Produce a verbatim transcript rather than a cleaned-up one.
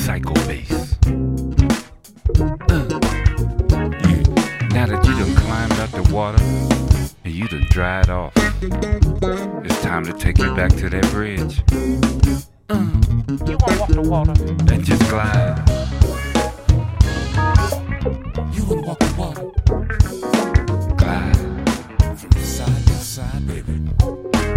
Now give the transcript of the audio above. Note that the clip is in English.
psycho bass. Uh, you, now that you done climbed out the water and you done dried off, it's time to take you back to that bridge. Uh, You wanna walk the water? and just glide. You wanna walk the water Glide. from side to side, baby.